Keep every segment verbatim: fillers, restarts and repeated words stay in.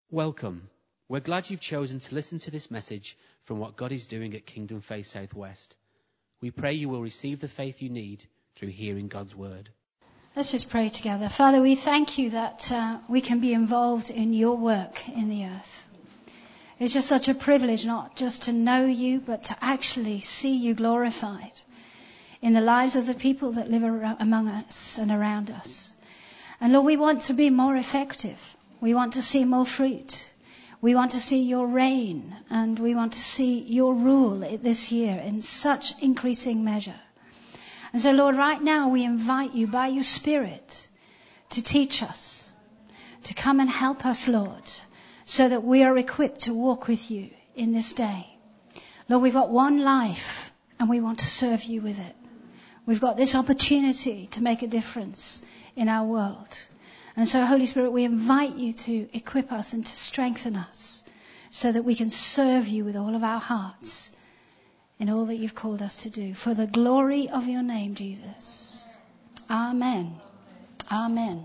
Welcome. We're glad you've chosen to listen to this message from what God is doing at Kingdom Faith Southwest. We pray you will receive the faith you need through hearing God's word. Let's just pray together. Father, we thank you that uh, we can be involved in your work in the earth. It's just such a privilege not just to know you, but to actually see you glorified in the lives of the people that live around, among us and around us. And Lord, we want to be more effective. We want to see more fruit. We want to see your reign, and we want to see your rule this year in such increasing measure. And so, Lord, right now we invite you by your Spirit to teach us, to come and help us, Lord, so that we are equipped to walk with you in this day. Lord, we've got one life, and we want to serve you with it. We've got this opportunity to make a difference in our world. And so, Holy Spirit, we invite you to equip us and to strengthen us so that we can serve you with all of our hearts in all that you've called us to do. For the glory of your name, Jesus. Amen. Amen.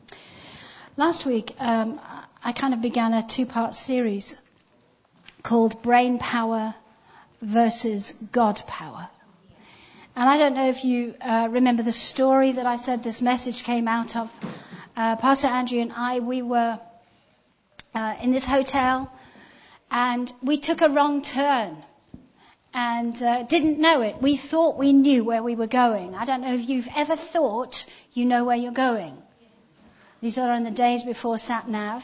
Last week, um, I kind of began a two-part series called Brain Power versus God Power. And I don't know if you uh, remember the story that I said this message came out of. Uh, Pastor Andrew and I, we were uh, in this hotel, and we took a wrong turn and uh, didn't know it. We thought we knew where we were going. I don't know if you've ever thought you know where you're going. These are in the days before sat-nav.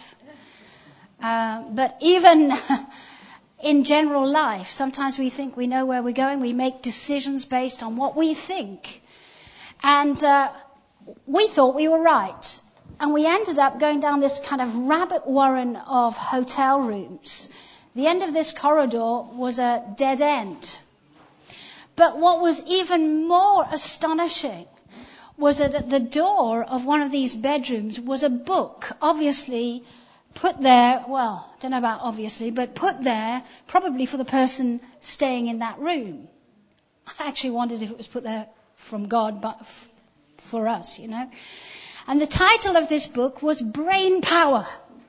Uh, but even in general life, sometimes we think we know where we're going. We make decisions based on what we think. And uh, we thought we were right. And we ended up going down this kind of rabbit warren of hotel rooms. The end of this corridor was a dead end. But what was even more astonishing was that at the door of one of these bedrooms was a book, obviously put there, well, I don't know about obviously, but put there probably for the person staying in that room. I actually wondered if it was put there from God, but f- for us, you know. And the title of this book was Brain Power.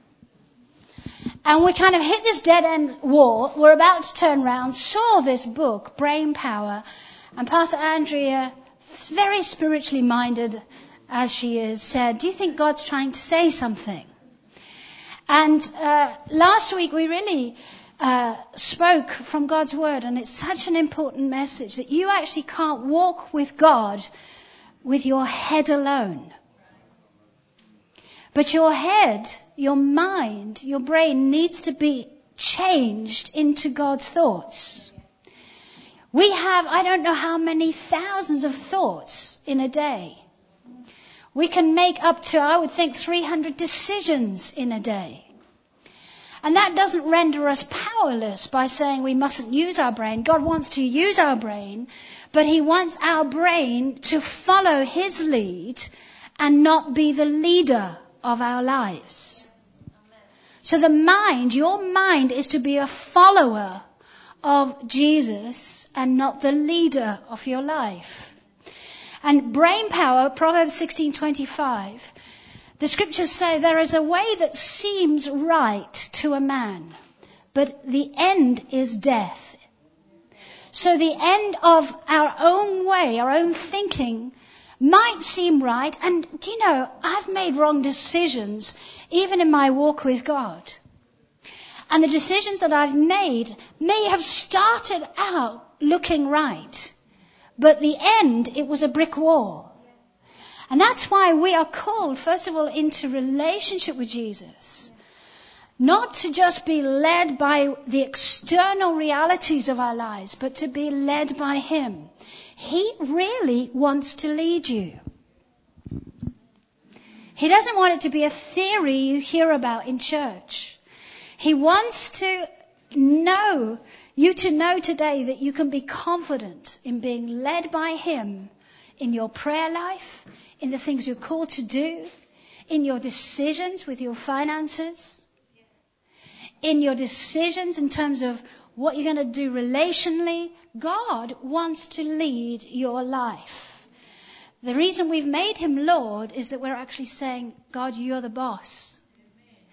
And we kind of hit this dead-end wall. We're about to turn around, saw this book, Brain Power. And Pastor Andrea, very spiritually minded as she is, said, do you think God's trying to say something? And uh, last week we really uh, spoke from God's word. And it's such an important message that you actually can't walk with God with your head alone. But your head, your mind, your brain needs to be changed into God's thoughts. We have, I don't know how many thousands of thoughts in a day. We can make up to, I would think, three hundred decisions in a day. And that doesn't render us powerless by saying we mustn't use our brain. God wants to use our brain, but he wants our brain to follow his lead and not be the leader of our lives. So the mind, your mind is to be a follower of Jesus and not the leader of your life. And brain power, Proverbs sixteen twenty-five, the scriptures say there is a way that seems right to a man, but the end is death. So the end of our own way, our own thinking, might seem right. And do you know, I've made wrong decisions even in my walk with God. And the decisions that I've made may have started out looking right, but the end, it was a brick wall. And that's why we are called, first of all, into relationship with Jesus. Not to just be led by the external realities of our lives, but to be led by him. He really wants to lead you. He doesn't want it to be a theory you hear about in church. He wants to know, you to know today that you can be confident in being led by him in your prayer life, in the things you're called to do, in your decisions with your finances, in your decisions in terms of what you're going to do relationally. God wants to lead your life. The reason we've made him Lord is that we're actually saying, God, you're the boss.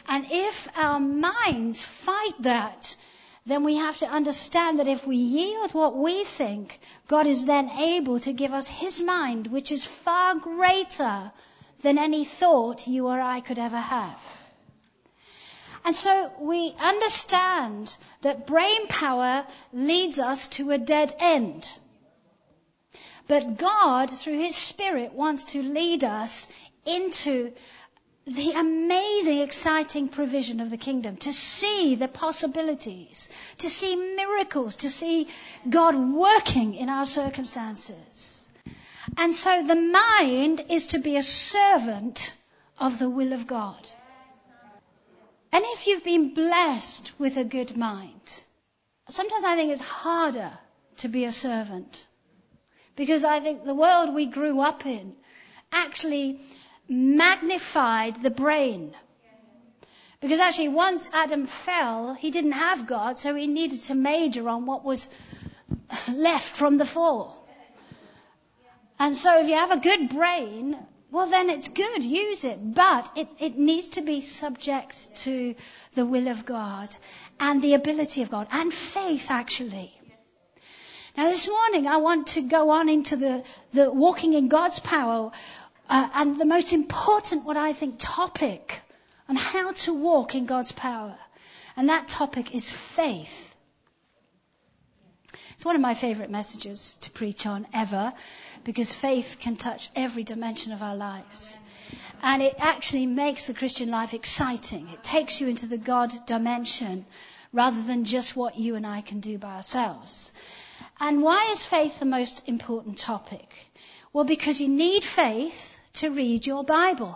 And if our minds fight that, then we have to understand that if we yield what we think, God is then able to give us his mind, which is far greater than any thought you or I could ever have. And so we understand that brain power leads us to a dead end. But God, through his Spirit, wants to lead us into the amazing, exciting provision of the kingdom, to see the possibilities, to see miracles, to see God working in our circumstances. And so the mind is to be a servant of the will of God. And if you've been blessed with a good mind, sometimes I think it's harder to be a servant. Because I think the world we grew up in actually magnified the brain. Because actually once Adam fell, he didn't have God, so he needed to major on what was left from the fall. And so if you have a good brain, well then it's good, use it. But it, it needs to be subject to the will of God and the ability of God and faith actually. Now this morning I want to go on into the, the walking in God's power uh, and the most important, what I think, topic on how to walk in God's power. And that topic is faith. It's one of my favorite messages to preach on ever, because faith can touch every dimension of our lives. And it actually makes the Christian life exciting. It takes you into the God dimension rather than just what you and I can do by ourselves. And why is faith the most important topic? Well, because you need faith to read your Bible.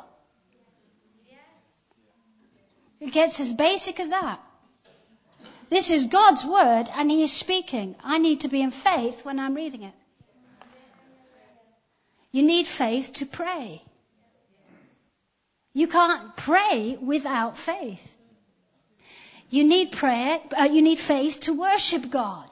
It gets as basic as that. This is God's word and he is speaking. I need to be in faith when I'm reading it. You need faith to pray. You can't pray without faith. You need prayer, uh, you need faith to worship God.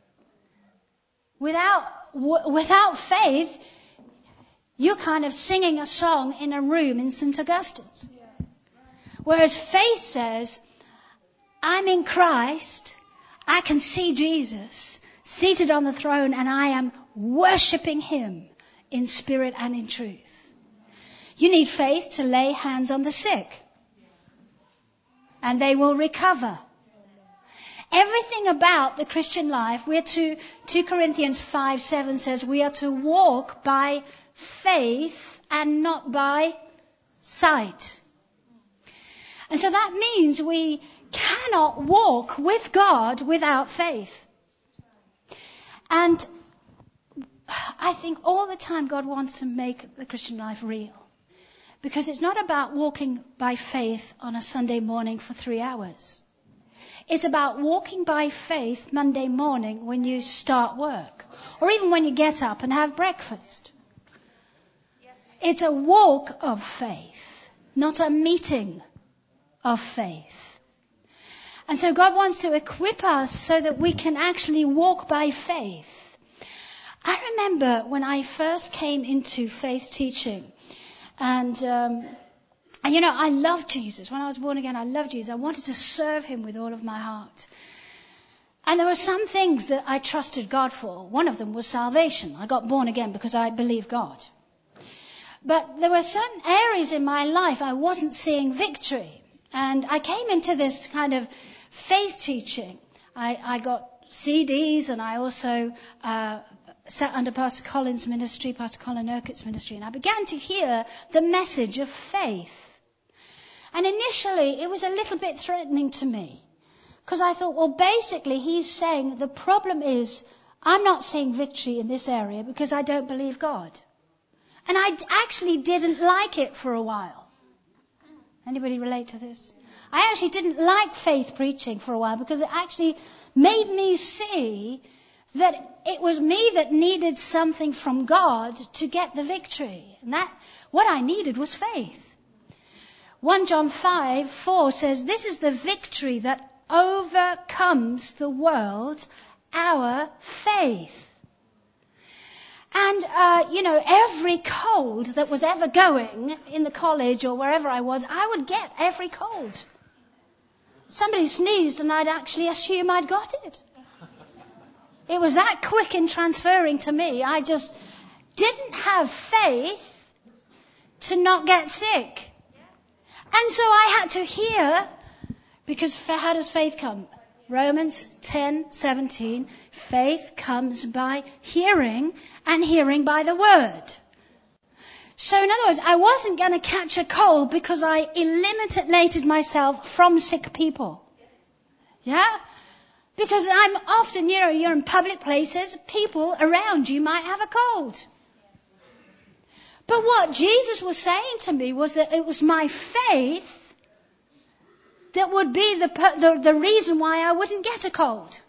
Without, w- without faith, you're kind of singing a song in a room in Saint Augustine's. Whereas faith says, I'm in Christ, I can see Jesus seated on the throne and I am worshipping him in spirit and in truth. You need faith to lay hands on the sick and they will recover. Everything about the Christian life, we're to, two Corinthians five seven says we are to walk by faith and not by sight. And so that means we cannot walk with God without faith. And I think all the time God wants to make the Christian life real. Because it's not about walking by faith on a Sunday morning for three hours. It's about walking by faith Monday morning when you start work. Or even when you get up and have breakfast. It's a walk of faith, not a meeting of faith. And so God wants to equip us so that we can actually walk by faith. I remember when I first came into faith teaching, and, um, and you know, I loved Jesus. When I was born again, I loved Jesus. I wanted to serve him with all of my heart. And there were some things that I trusted God for. One of them was salvation. I got born again because I believed God. But there were certain areas in my life I wasn't seeing victory. And I came into this kind of faith teaching. I, I got C Ds and I also uh, sat under Pastor Colin's ministry, Pastor Colin Urquhart's ministry, and I began to hear the message of faith. And initially it was a little bit threatening to me. Because I thought, well, basically he's saying the problem is I'm not seeing victory in this area because I don't believe God. And I actually didn't like it for a while. Anybody relate to this? I actually didn't like faith preaching for a while because it actually made me see that it was me that needed something from God to get the victory. And that, what I needed was faith. First John five four says, this is the victory that overcomes the world, our faith. And, uh, you know, every cold that was ever going in the college or wherever I was, I would get every cold. Somebody sneezed and I'd actually assume I'd got it. It was that quick in transferring to me. I just didn't have faith to not get sick. And so I had to hear, because how does faith come? Romans ten seventeen, faith comes by hearing, and hearing by the word. So in other words, I wasn't going to catch a cold because I eliminated myself from sick people. Yeah? Because I'm often, you know, you're in public places, people around you might have a cold. But what Jesus was saying to me was that it was my faith that would be the, the, the reason why I wouldn't get a cold.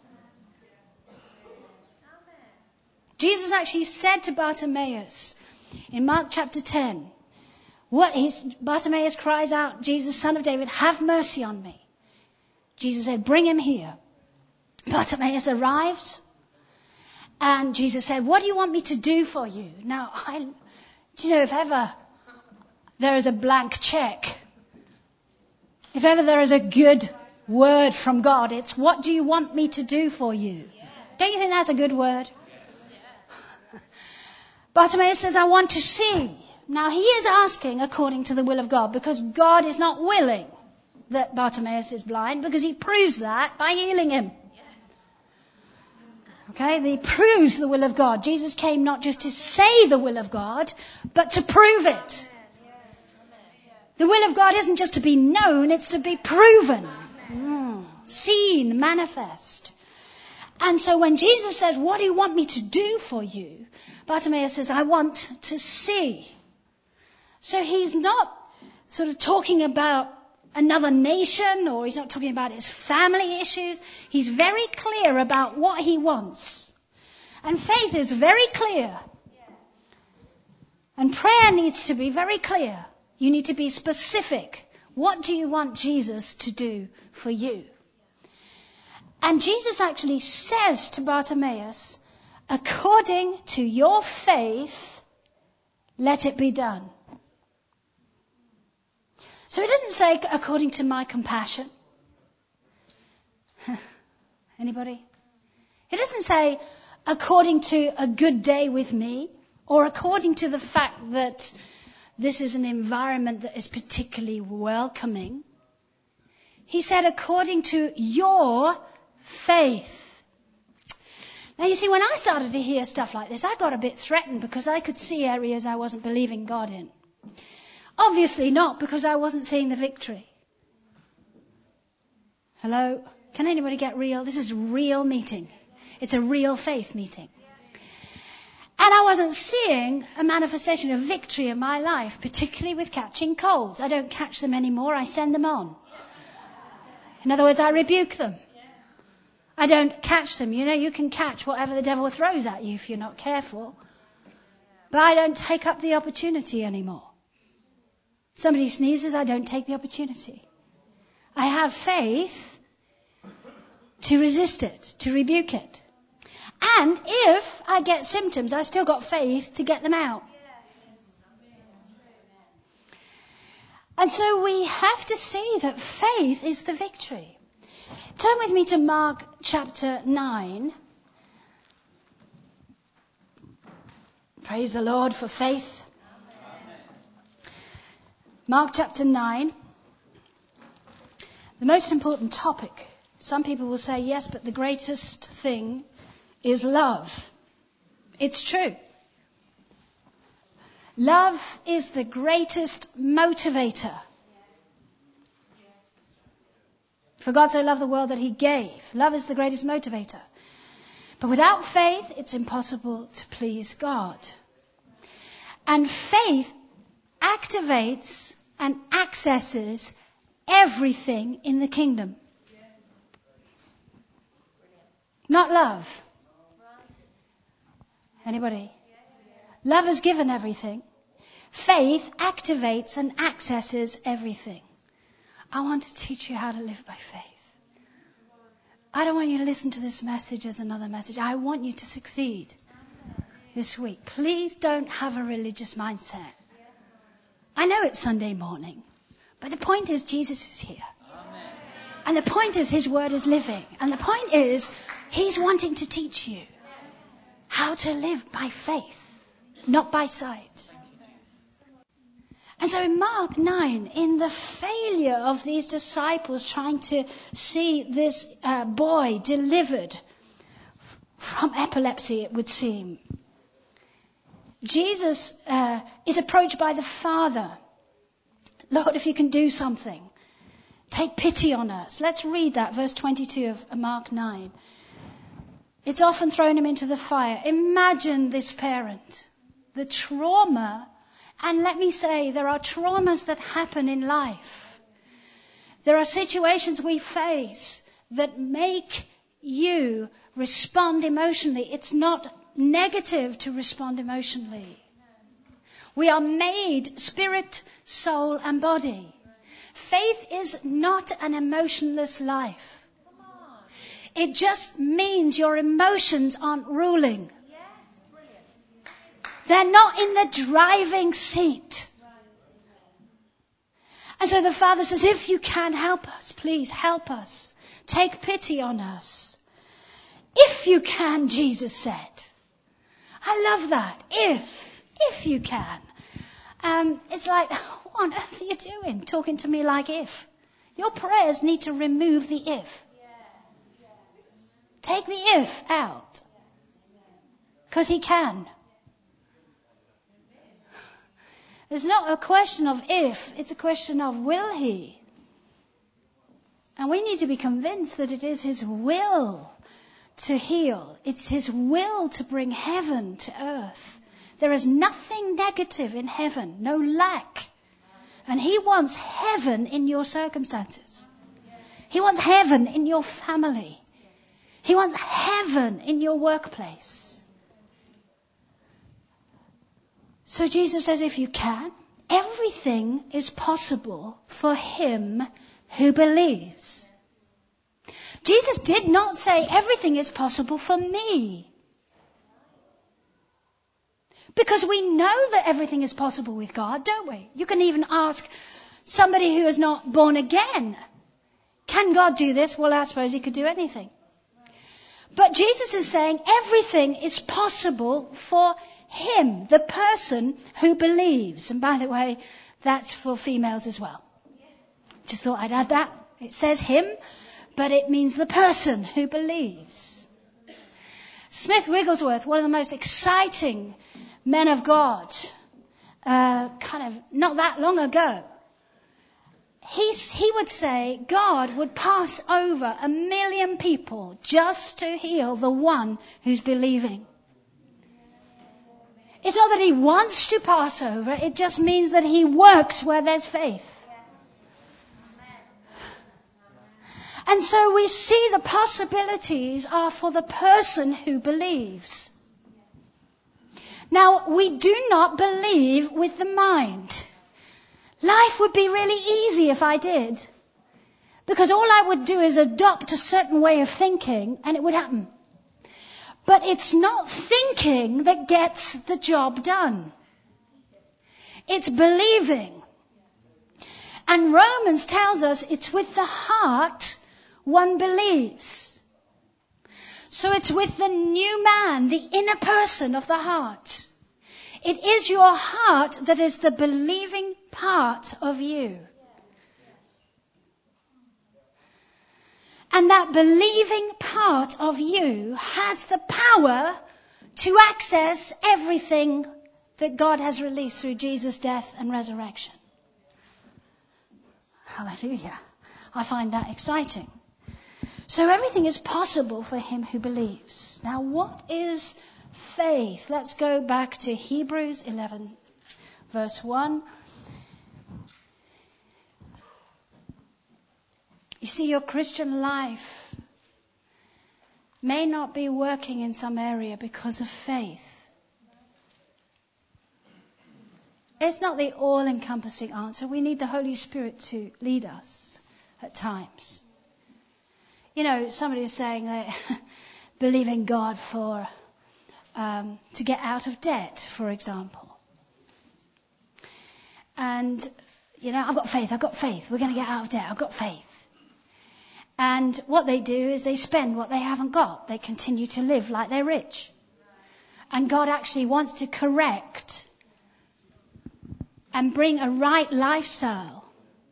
Jesus actually said to Bartimaeus in Mark chapter ten, what he's, Bartimaeus cries out, Jesus, Son of David, have mercy on me. Jesus said, bring him here. Bartimaeus arrives, and Jesus said, what do you want me to do for you? Now, I, do you know, if ever there is a blank check, if ever there is a good word from God, it's what do you want me to do for you? Don't you think that's a good word? Bartimaeus says, I want to see. Now he is asking according to the will of God, because God is not willing that Bartimaeus is blind, because he proves that by healing him. Okay, he proves the will of God. Jesus came not just to say the will of God, but to prove it. The will of God isn't just to be known, it's to be proven, mm, seen, manifest. And so when Jesus says, what do you want me to do for you? Bartimaeus says, I want to see. So he's not sort of talking about another nation, or he's not talking about his family issues. He's very clear about what he wants. And faith is very clear. And prayer needs to be very clear. You need to be specific. What do you want Jesus to do for you? And Jesus actually says to Bartimaeus, according to your faith, let it be done. So it doesn't say according to my compassion. Anybody? It doesn't say according to a good day with me, or according to the fact that this is an environment that is particularly welcoming. He said, according to your faith. Now you see, when I started to hear stuff like this, I got a bit threatened because I could see areas I wasn't believing God in. Obviously not, because I wasn't seeing the victory. Hello? Can anybody get real? This is a real meeting. It's a real faith meeting. And I wasn't seeing a manifestation of victory in my life, particularly with catching colds. I don't catch them anymore, I send them on. In other words, I rebuke them. I don't catch them. You know, you can catch whatever the devil throws at you if you're not careful. But I don't take up the opportunity anymore. Somebody sneezes, I don't take the opportunity. I have faith to resist it, to rebuke it. And if I get symptoms, I still got faith to get them out. And so we have to see that faith is the victory. Turn with me to Mark chapter nine. Praise the Lord for faith. Mark chapter nine. The most important topic. Some people will say, yes, but the greatest thing is love. It's true. Love is the greatest motivator. For God so loved the world that he gave. Love is the greatest motivator. But without faith, it's impossible to please God. And faith activates and accesses everything in the kingdom. Not love. Anybody? Love has given everything. Faith activates and accesses everything. I want to teach you how to live by faith. I don't want you to listen to this message as another message. I want you to succeed this week. Please don't have a religious mindset. I know it's Sunday morning, but the point is Jesus is here. And the point is, his word is living. And the point is, he's wanting to teach you how to live by faith, not by sight. And so in Mark nine, in the failure of these disciples trying to see this uh, boy delivered from epilepsy, it would seem, Jesus uh, is approached by the Father. Lord, if you can do something, take pity on us. Let's read that, verse twenty-two of Mark nine. It's often thrown him into the fire. Imagine this parent, the trauma. And let me say, there are traumas that happen in life. There are situations we face that make you respond emotionally. It's not negative to respond emotionally. We are made spirit, soul, and body. Faith is not an emotionless life. It just means your emotions aren't ruling. They're not in the driving seat. And so the Father says, if you can help us, please help us. Take pity on us. If you can, Jesus said. I love that. If. If you can. Um, it's like, what on earth are you doing? Talking to me like if. Your prayers need to remove the if. Take the if out. Because he can. It's not a question of if, it's a question of will he. And we need to be convinced that it is his will to heal. It's his will to bring heaven to earth. There is nothing negative in heaven, no lack. And he wants heaven in your circumstances. He wants heaven in your family. He wants heaven in your workplace. So Jesus says, if you can, everything is possible for him who believes. Jesus did not say everything is possible for me. Because we know that everything is possible with God, don't we? You can even ask somebody who is not born again, can God do this? Well, I suppose he could do anything. But Jesus is saying everything is possible for him, the person who believes. And by the way, that's for females as well. Just thought I'd add that. It says him, but it means the person who believes. Smith Wigglesworth, one of the most exciting men of God, uh, kind of not that long ago, He's, he would say God would pass over a million people just to heal the one who's believing. It's not that he wants to pass over, it just means that he works where there's faith. And so we see the possibilities are for the person who believes. Now, we do not believe with the mind. Life would be really easy if I did. Because all I would do is adopt a certain way of thinking and it would happen. But it's not thinking that gets the job done. It's believing. And Romans tells us it's with the heart one believes. So it's with the new man, the inner person of the heart. It is your heart that is the believing part of you. And that believing part of you has the power to access everything that God has released through Jesus' death and resurrection. Hallelujah. I find that exciting. So everything is possible for him who believes. Now, what is faith? Let's go back to Hebrews eleven, verse one. You see, your Christian life may not be working in some area because of faith. It's not the all-encompassing answer. We need the Holy Spirit to lead us at times. You know, somebody is saying they believe in God for um, to get out of debt, for example. And, you know, I've got faith, I've got faith. We're going to get out of debt, I've got faith. And what they do is they spend what they haven't got. They continue to live like they're rich. And God actually wants to correct and bring a right lifestyle.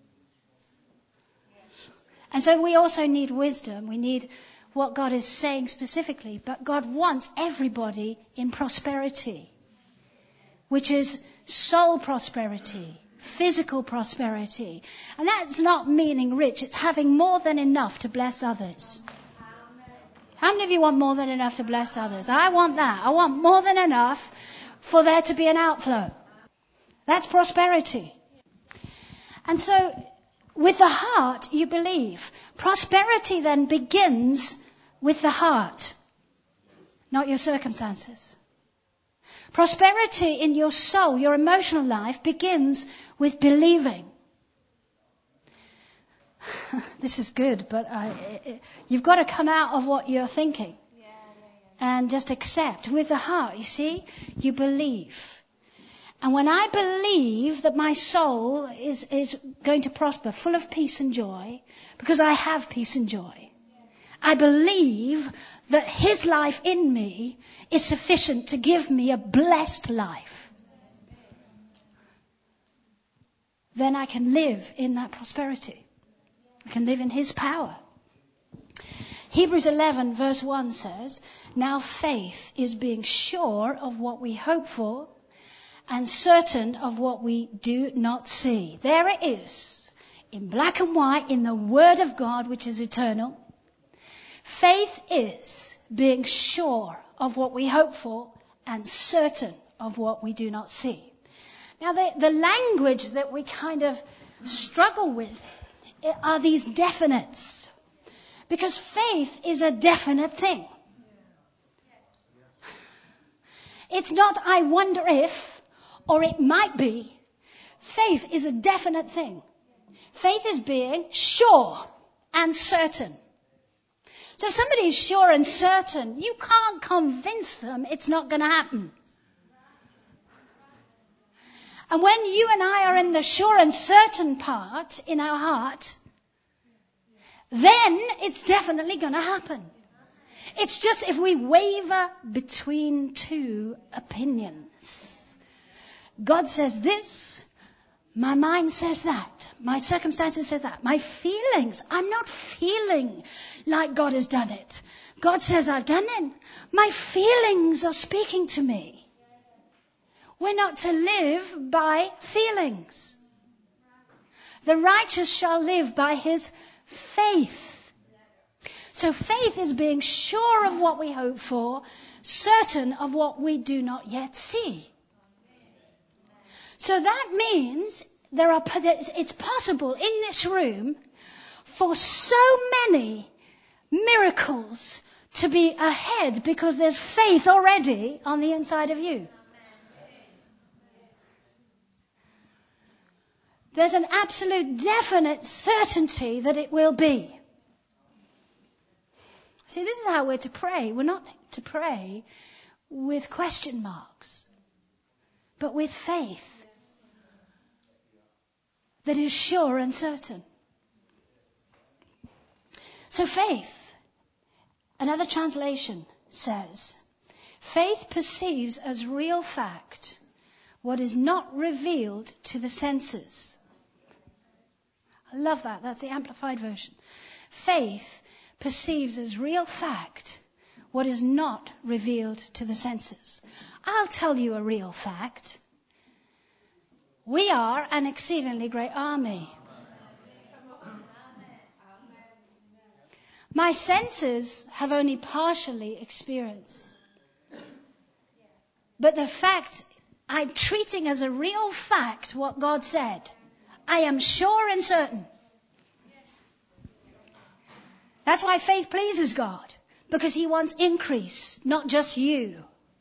And so we also need wisdom. We need what God is saying specifically. But God wants everybody in prosperity, which is soul prosperity, physical prosperity. And that's not meaning rich. It's having more than enough to bless others. How many of you want more than enough to bless others? I want that. I want more than enough for there to be an outflow. That's prosperity. And so with the heart, you believe. Prosperity then begins with the heart, not your circumstances. Prosperity in your soul, your emotional life, begins with believing. This is good, but I, it, you've got to come out of what you're thinking and just accept. With the heart, you see, you believe. And when I believe that my soul is, is going to prosper, full of peace and joy, because I have peace and joy, I believe that His life in me is sufficient to give me a blessed life. Then I can live in that prosperity. I can live in His power. Hebrews eleven verse one says, now faith is being sure of what we hope for and certain of what we do not see. There it is, in black and white, in the Word of God, which is eternal. Faith is being sure of what we hope for and certain of what we do not see. Now, the, the language that we kind of struggle with are these definites. Because faith is a definite thing. It's not, I wonder if, or it might be. Faith is a definite thing. Faith is being sure and certain. So if somebody is sure and certain, you can't convince them it's not going to happen. And when you and I are in the sure and certain part in our heart, then it's definitely going to happen. It's just if we waver between two opinions. God says this, my mind says that, my circumstances say that, my feelings, I'm not feeling like God has done it. God says I've done it. My feelings are speaking to me. We're not to live by feelings. The righteous shall live by his faith. So faith is being sure of what we hope for, certain of what we do not yet see. So that means there are, it's possible in this room for so many miracles to be ahead because there's faith already on the inside of you. There's an absolute definite certainty that it will be. See, this is how we're to pray. We're not to pray with question marks, but with faith that is sure and certain. So faith, another translation says, faith perceives as real fact what is not revealed to the senses. I love that. That's the Amplified Version. Faith perceives as real fact what is not revealed to the senses. I'll tell you a real fact. We are an exceedingly great army. My senses have only partially experienced. But the fact, I'm treating as a real fact what God said. I am sure and certain. That's why faith pleases God. Because He wants increase, not just you.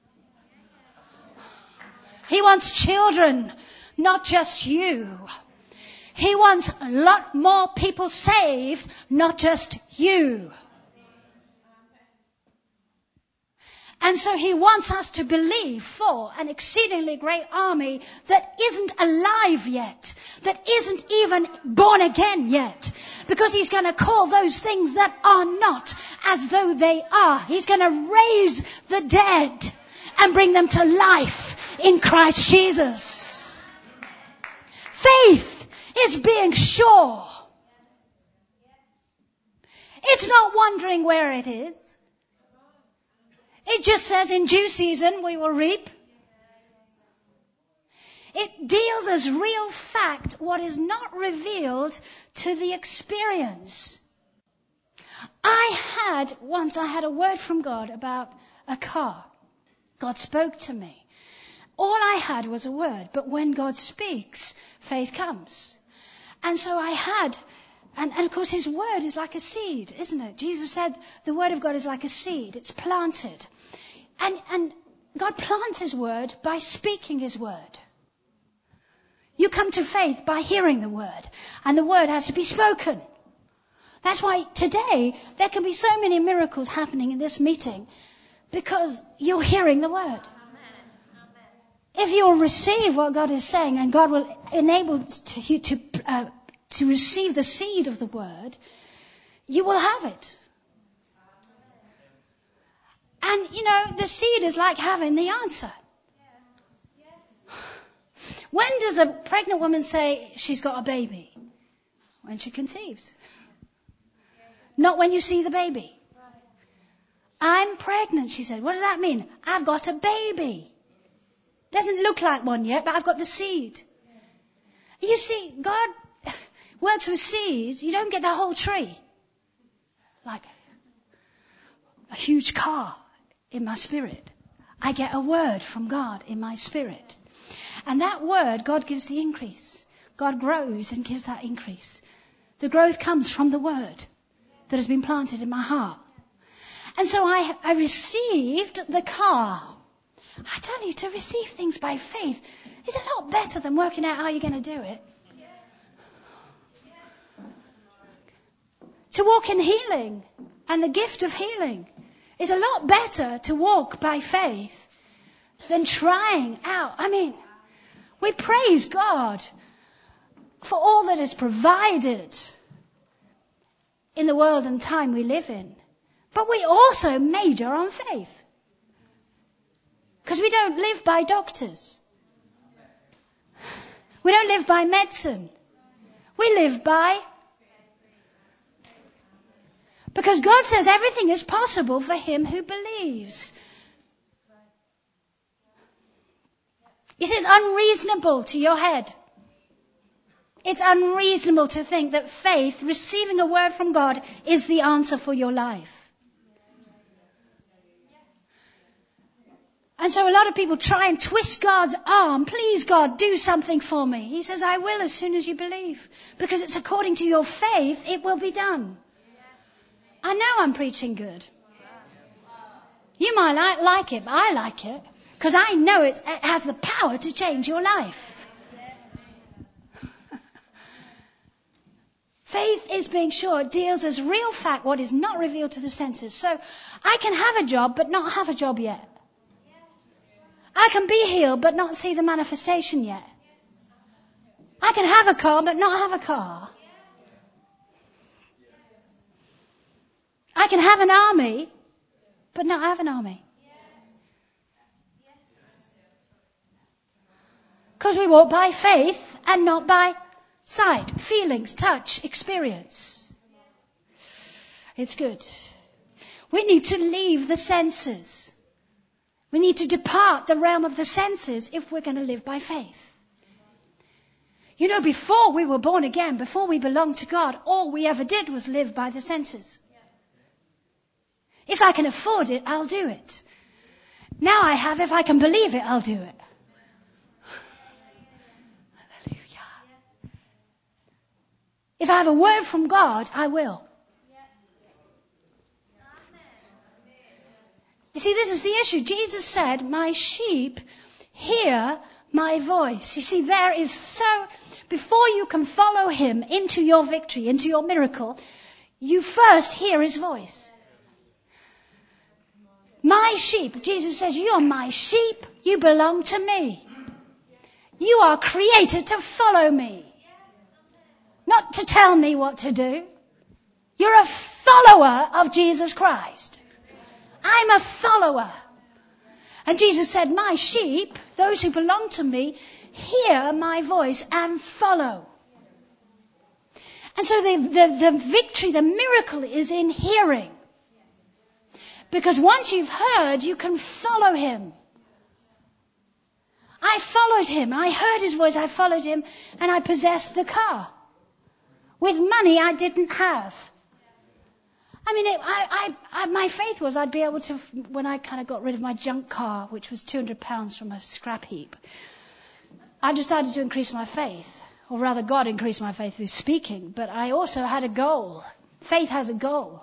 He wants children, not just you. He wants a lot more people saved, not just you. And so he wants us to believe for an exceedingly great army that isn't alive yet, that isn't even born again yet, because he's going to call those things that are not as though they are. He's going to raise the dead and bring them to life in Christ Jesus. Faith is being sure. It's not wondering where it is. It just says in due season we will reap. It deals as real fact what is not revealed to the experience. I had, once I had a word from God about a car. God spoke to me. All I had was a word, but when God speaks, faith comes. And so I had, and, and of course his word is like a seed, isn't it? Jesus said the word of God is like a seed. It's planted. And, and God plants his word by speaking his word. You come to faith by hearing the word, and the word has to be spoken. That's why today there can be so many miracles happening in this meeting, because you're hearing the word. If you'll receive what God is saying, and God will enable you to, uh, to receive the seed of the word, you will have it. And, you know, the seed is like having the answer. When does a pregnant woman say she's got a baby? When she conceives. Not when you see the baby. I'm pregnant, she said. What does that mean? I've got a baby. Doesn't look like one yet, but I've got the seed. You see, God works with seeds. You don't get the whole tree. Like a huge car in my spirit. I get a word from God in my spirit. And that word, God gives the increase. God grows and gives that increase. The growth comes from the word that has been planted in my heart. And so I, I received the car. I tell you, to receive things by faith is a lot better than working out how you're going to do it. To walk in healing and the gift of healing is a lot better to walk by faith than trying out. I mean, we praise God for all that is provided in the world and time we live in. But we also major on faith. Because we don't live by doctors. We don't live by medicine. We live by... Because God says everything is possible for him who believes. It is unreasonable to your head. It's unreasonable to think that faith, receiving a word from God, is the answer for your life. And so a lot of people try and twist God's arm. Please, God, do something for me. He says, I will as soon as you believe. Because it's according to your faith, it will be done. I know I'm preaching good. You might not like it, but I like it. Because I know it's, it has the power to change your life. Faith is being sure. It deals as real fact what is not revealed to the senses. So I can have a job but not have a job yet. I can be healed but not see the manifestation yet. I can have a car but not have a car. I can have an army but not have an army. Because we walk by faith and not by sight, feelings, touch, experience. It's good. We need to leave the senses. We need to depart the realm of the senses if we're going to live by faith. You know, before we were born again, before we belonged to God, all we ever did was live by the senses. If I can afford it, I'll do it. Now I have, if I can believe it, I'll do it. If I have a word from God, I will. You see, this is the issue. Jesus said, my sheep hear my voice. You see, there is so, before you can follow him into your victory, into your miracle, you first hear his voice. My sheep, Jesus says, you're my sheep. You belong to me. You are created to follow me. Not to tell me what to do. You're a follower of Jesus Christ. I'm a follower. And Jesus said, my sheep, those who belong to me, hear my voice and follow. And so the, the, the victory, the miracle is in hearing. Because once you've heard, you can follow him. I followed him. I heard his voice. I followed him. And I possessed the car. With money I didn't have. I mean, it, I, I, I, my faith was I'd be able to, when I kind of got rid of my junk car, which was two hundred pounds from a scrap heap, I decided to increase my faith. Or rather, God increased my faith through speaking. But I also had a goal. Faith has a goal.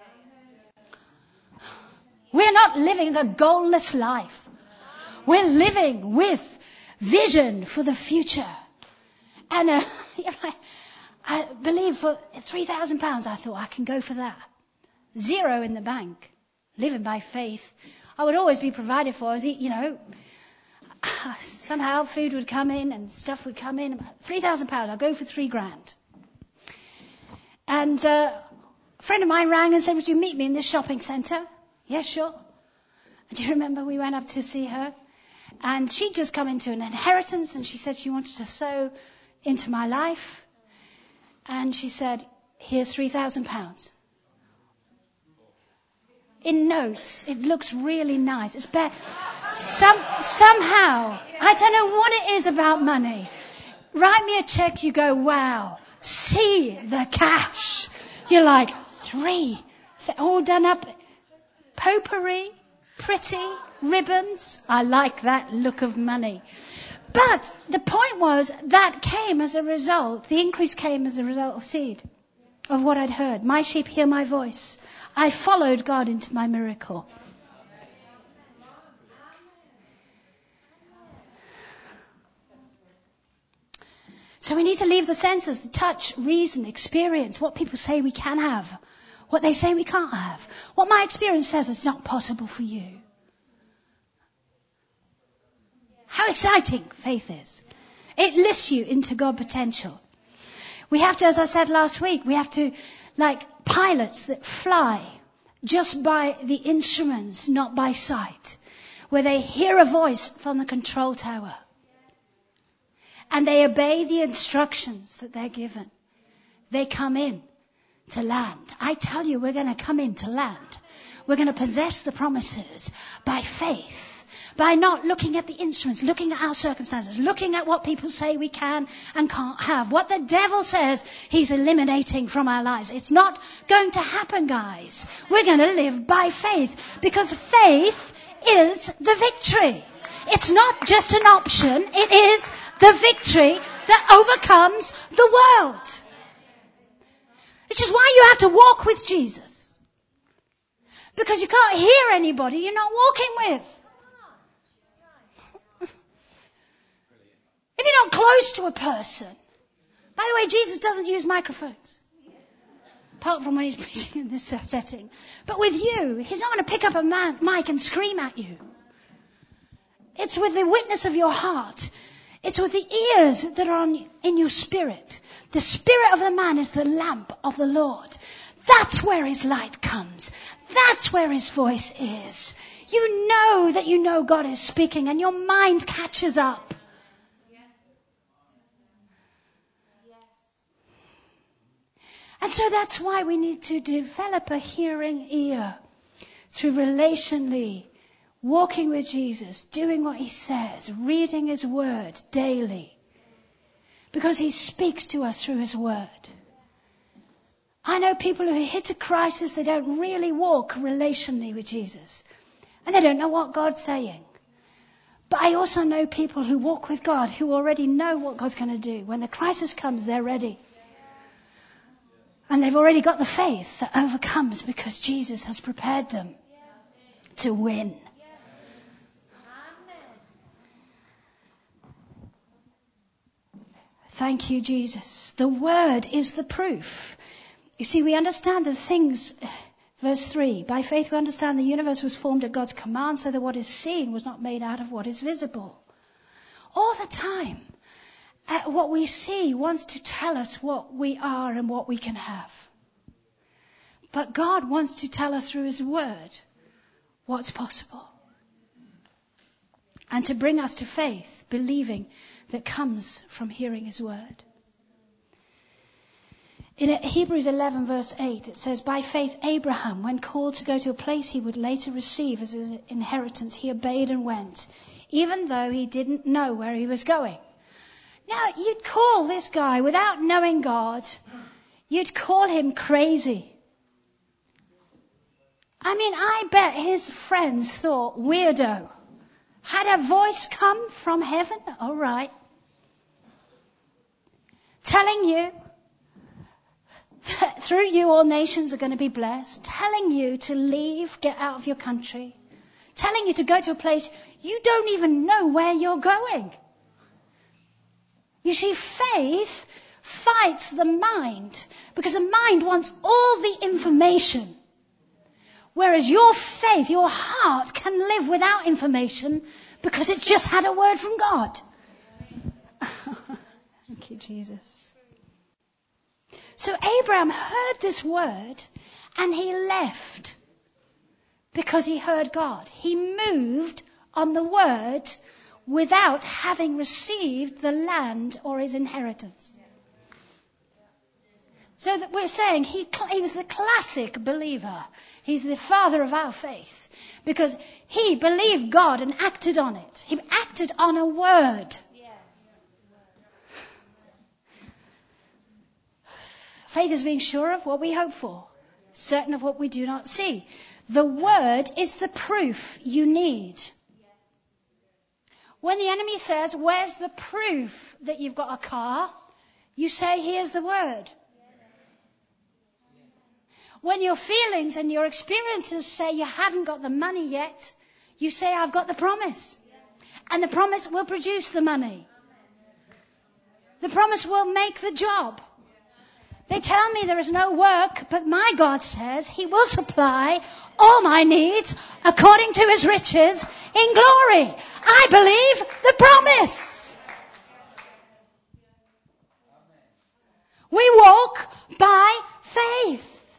We're not living a goalless life. We're living with vision for the future. And uh, you know, I, I believe for three thousand pounds, I thought I can go for that. Zero in the bank. Living by faith. I would always be provided for. I was, you know, somehow food would come in and stuff would come in. three thousand pounds, I'll go for three grand. And uh, a friend of mine rang and said, would you meet me in this shopping centre? Yeah, sure. And do you remember we went up to see her? And she'd just come into an inheritance and she said she wanted to sow into my life. And she said, here's three thousand pounds. In notes. It looks really nice. It's better. Some, somehow, I don't know what it is about money. Write me a check, you go, wow. See the cash. You're like, three. All done up. Potpourri. Pretty. Ribbons. I like that look of money. But the point was, that came as a result, the increase came as a result of seed. Of what I'd heard. My sheep hear my voice. I followed God into my miracle. So we need to leave the senses, the touch, reason, experience, what people say we can have, what they say we can't have, what my experience says it's not possible for you. How exciting faith is. It lifts you into God potential. We have to, as I said last week, we have to, like pilots that fly just by the instruments, not by sight, where they hear a voice from the control tower. And they obey the instructions that they're given. They come in to land. I tell you, we're going to come in to land. We're going to possess the promises by faith. By not looking at the instruments, looking at our circumstances, looking at what people say we can and can't have. What the devil says he's eliminating from our lives. It's not going to happen, guys. We're going to live by faith. Because faith is the victory. It's not just an option. It is the victory that overcomes the world. Which is why you have to walk with Jesus. Because you can't hear anybody you're not walking with. If you're not close to a person. By the way, Jesus doesn't use microphones. Apart from when he's preaching in this setting. But with you, he's not going to pick up a man, mic and scream at you. It's with the witness of your heart. It's with the ears that are on, in your spirit. The spirit of the man is the lamp of the Lord. That's where his light comes. That's where his voice is. You know that you know God is speaking and your mind catches up. And so that's why we need to develop a hearing ear through relationally walking with Jesus, doing what he says, reading his word daily. Because he speaks to us through his word. I know people who hit a crisis, they don't really walk relationally with Jesus. And they don't know what God's saying. But I also know people who walk with God who already know what God's going to do. When the crisis comes, they're ready. And they've already got the faith that overcomes because Jesus has prepared them to win. Thank you, Jesus. The word is the proof. You see, we understand the things, Verse three, by faith we understand the universe was formed at God's command so that what is seen was not made out of what is visible. All the time, uh, what we see wants to tell us what we are and what we can have. But God wants to tell us through his word what's possible. And to bring us to faith, believing that comes from hearing his word. In Hebrews eleven verse eight, it says, by faith Abraham, when called to go to a place he would later receive as an inheritance, he obeyed and went, even though he didn't know where he was going. Now, you'd call this guy, without knowing God, you'd call him crazy. I mean, I bet his friends thought, weirdo. Had a voice come from heaven? All right. Telling you that through you all nations are going to be blessed. Telling you to leave, get out of your country. Telling you to go to a place you don't even know where you're going. You see, faith fights the mind because the mind wants all the information. Whereas your faith, your heart can live without information because it's just had a word from God. Thank you, Jesus. So Abraham heard this word and he left because he heard God. He moved on the word without having received the land or his inheritance. So that we're saying he, he was the classic believer. He's the father of our faith because he believed God and acted on it. He acted on a word. Faith is being sure of what we hope for, certain of what we do not see. The word is the proof you need. When the enemy says, where's the proof that you've got a car? You say, here's the word. When your feelings and your experiences say you haven't got the money yet, you say, I've got the promise. And the promise will produce the money. The promise will make the job. They tell me there is no work, but my God says he will supply all my needs according to his riches in glory. I believe the promise. We walk by faith.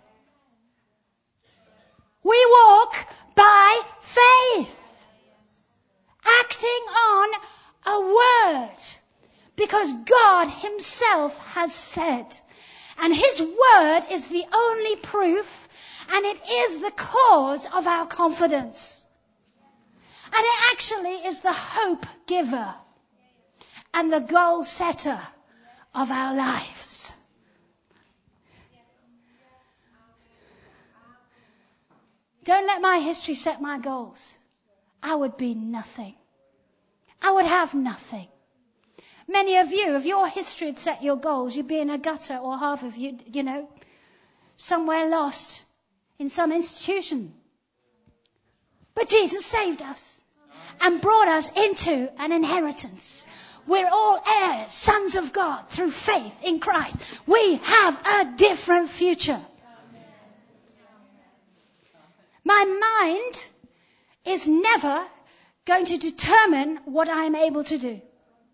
We walk by faith. Acting on a word. Because God himself has said. And his word is the only proof, and it is the cause of our confidence. And it actually is the hope giver and the goal setter of our lives. Don't let my history set my goals. I would be nothing. I would have nothing. Many of you, if your history had set your goals, you'd be in a gutter, or half of you, you know, somewhere lost in some institution. But Jesus saved us and brought us into an inheritance. We're all heirs, sons of God, through faith in Christ. We have a different future. My mind is never going to determine what I am able to do.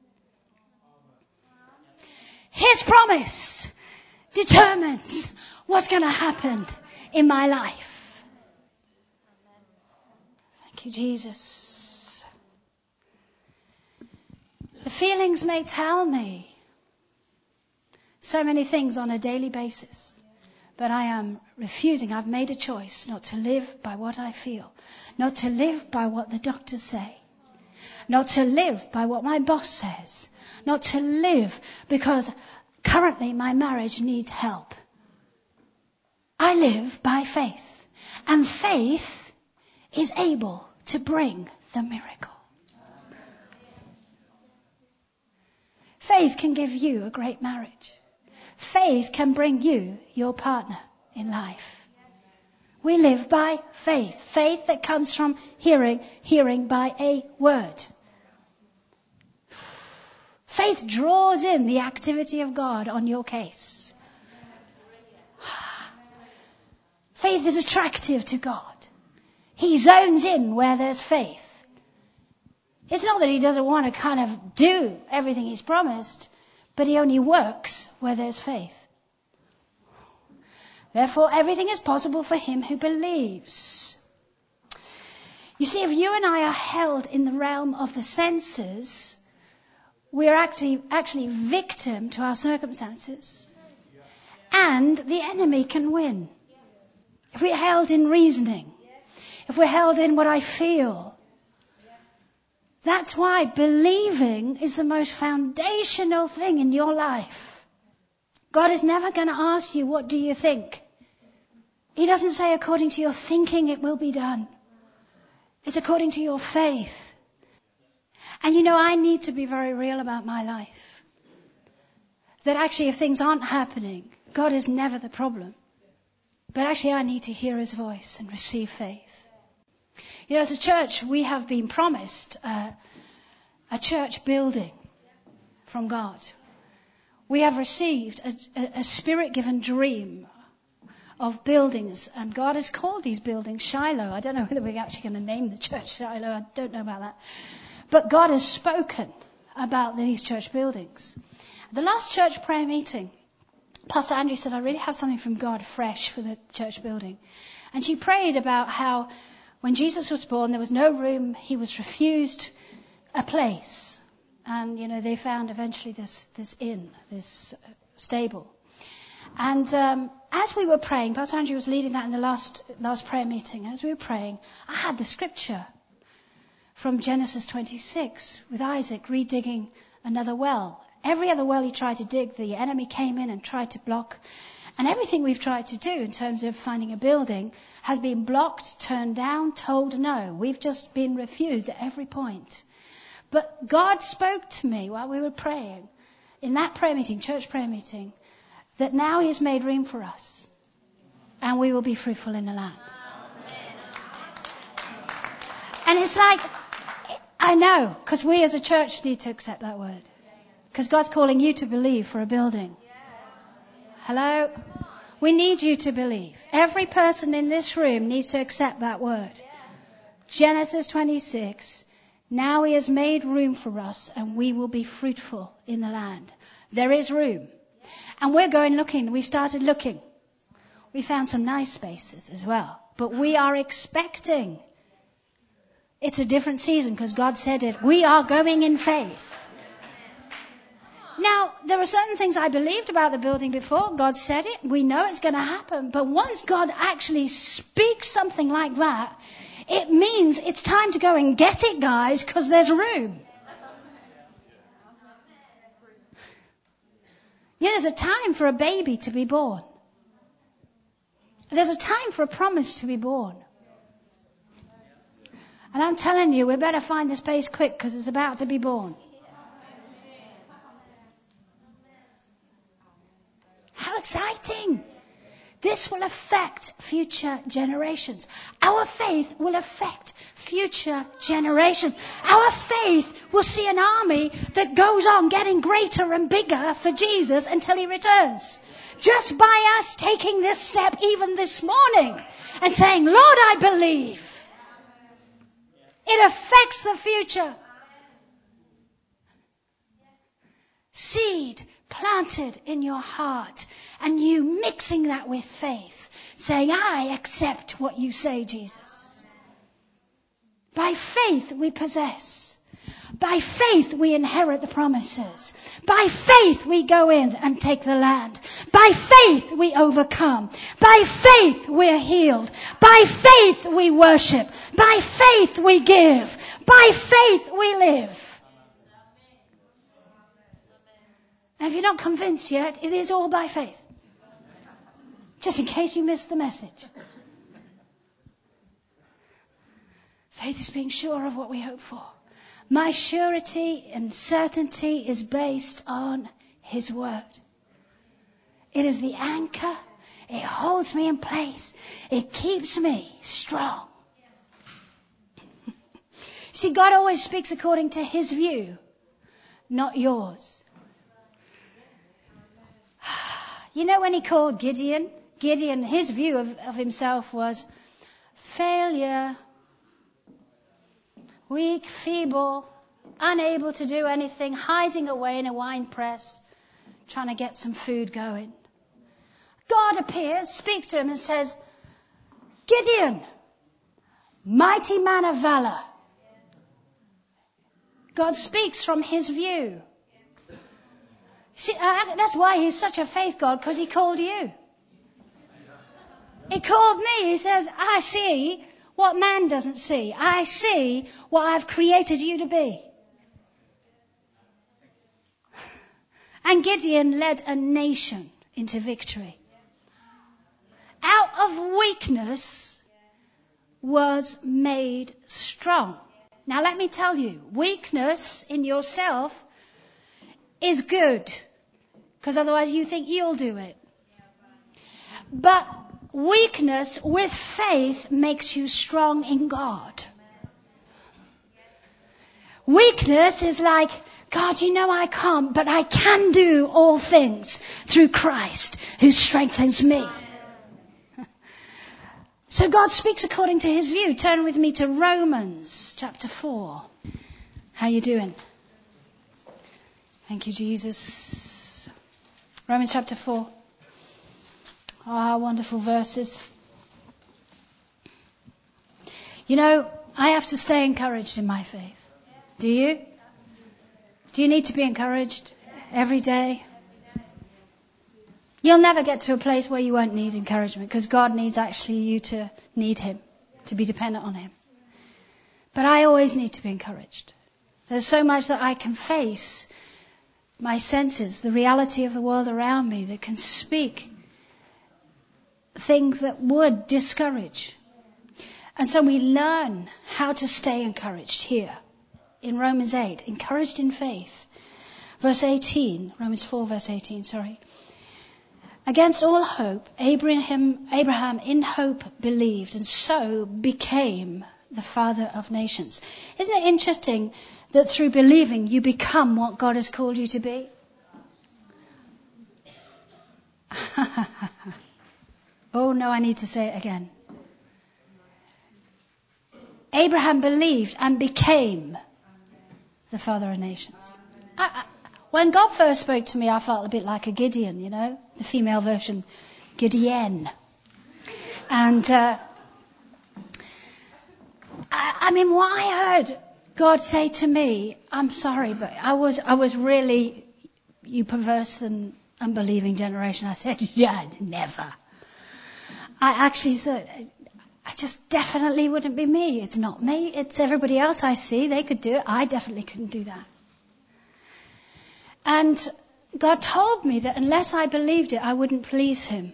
His promise determines what's going to happen in my life. Thank you, Jesus. The feelings may tell me so many things on a daily basis, but I am refusing. I've made a choice not to live by what I feel, not to live by what the doctors say, not to live by what my boss says, not to live because currently my marriage needs help. I live by faith. And faith is able to bring the miracle. Faith can give you a great marriage. Faith can bring you your partner in life. We live by faith. Faith that comes from hearing, hearing by a word. Faith draws in the activity of God on your case. Faith is attractive to God. He zones in where there's faith. It's not that he doesn't want to kind of do everything he's promised, but he only works where there's faith. Therefore, everything is possible for him who believes. You see, if you and I are held in the realm of the senses, we are actually, actually victim to our circumstances. And the enemy can win. If we're held in reasoning, if we're held in what I feel, that's why believing is the most foundational thing in your life. God is never going to ask you, what do you think? He doesn't say, according to your thinking it will be done. It's according to your faith. And you know, I need to be very real about my life. That actually if things aren't happening, God is never the problem. But actually I need to hear his voice and receive faith. You know, as a church, we have been promised uh, a church building from God. We have received a, a, a spirit-given dream of buildings, and God has called these buildings Shiloh. I don't know whether we're actually going to name the church Shiloh. I don't know about that. But God has spoken about these church buildings. The last church prayer meeting, Pastor Andrew said, I really have something from God fresh for the church building. And she prayed about how when Jesus was born, there was no room. He was refused a place. And, you know, they found eventually this, this inn, this stable. And um, as we were praying, Pastor Andrew was leading that in the last last prayer meeting. As we were praying, I had the scripture from Genesis twenty-six with Isaac redigging another well. Every other well he tried to dig, the enemy came in and tried to block. And everything we've tried to do in terms of finding a building has been blocked, turned down, told no. We've just been refused at every point. But God spoke to me while we were praying, in that prayer meeting, church prayer meeting, that now he has made room for us. And we will be fruitful in the land. And it's like, I know, because we as a church need to accept that word. Because God's calling you to believe for a building. Hello? We need you to believe. Every person in this room needs to accept that word. Genesis twenty-six. Now he has made room for us and we will be fruitful in the land. There is room. And we're going looking. We've started looking. We found some nice spaces as well. But we are expecting. It's a different season because God said it. We are going in faith. Now, there are certain things I believed about the building before. God said it. We know it's going to happen. But once God actually speaks something like that, it means it's time to go and get it, guys, because there's room. Yeah, there's a time for a baby to be born. There's a time for a promise to be born. And I'm telling you, we better find the space quick because it's about to be born. How exciting! This will affect future generations. Our faith will affect future generations. Our faith will see an army that goes on getting greater and bigger for Jesus until he returns. Just by us taking this step even this morning and saying, Lord, I believe. It affects the future. Seed planted in your heart and you mixing that with faith, saying, I accept what you say, Jesus. By faith we possess. By faith we inherit the promises. By faith we go in and take the land. By faith we overcome. By faith we're healed. By faith we worship. By faith we give. By faith we live. Now, if you're not convinced yet, it is all by faith. Just in case you missed the message. Faith is being sure of what we hope for. My surety and certainty is based on his word. It is the anchor. It holds me in place. It keeps me strong. See, God always speaks according to his view, not yours. You know when he called Gideon Gideon, his view of, of himself was failure, weak, feeble, unable to do anything, hiding away in a wine press, trying to get some food going. God appears, speaks to him and says, Gideon, mighty man of valor. God speaks from his view. See, uh, that's why he's such a faith God, because he called you. He called me. He says, I see what man doesn't see. I see what I've created you to be. And Gideon led a nation into victory. Out of weakness was made strong. Now let me tell you, weakness in yourself is good, because otherwise you think you'll do it. But weakness with faith makes you strong in God. Weakness is like, God, you know I can't, but I can do all things through Christ who strengthens me. So God speaks according to his view. Turn with me to Romans chapter four. How you doing? Thank you, Jesus. Romans chapter four. Ah, oh, wonderful verses. You know, I have to stay encouraged in my faith. Do you? Do you need to be encouraged every day? You'll never get to a place where you won't need encouragement, because God needs actually you to need him, to be dependent on him. But I always need to be encouraged. There's so much that I can face, my senses, the reality of the world around me, that can speak things that would discourage. And so we learn how to stay encouraged here in Romans eight, encouraged in faith. Verse eighteen, Romans four verse eighteen, sorry. Against all hope, Abraham, Abraham in hope believed, and so became the father of nations. Isn't it interesting that through believing you become what God has called you to be? Oh no, I need to say it again. Abraham believed and became the father of nations. I, I, When God first spoke to me, I felt a bit like a Gideon, you know, the female version, Gideon. And, uh, I, I mean, what I heard God say to me, I'm sorry, but I was, I was really, you perverse and unbelieving generation. I said, yeah, never. I actually said, I just definitely wouldn't be me. It's not me. It's everybody else I see. They could do it. I definitely couldn't do that. And God told me that unless I believed it, I wouldn't please him.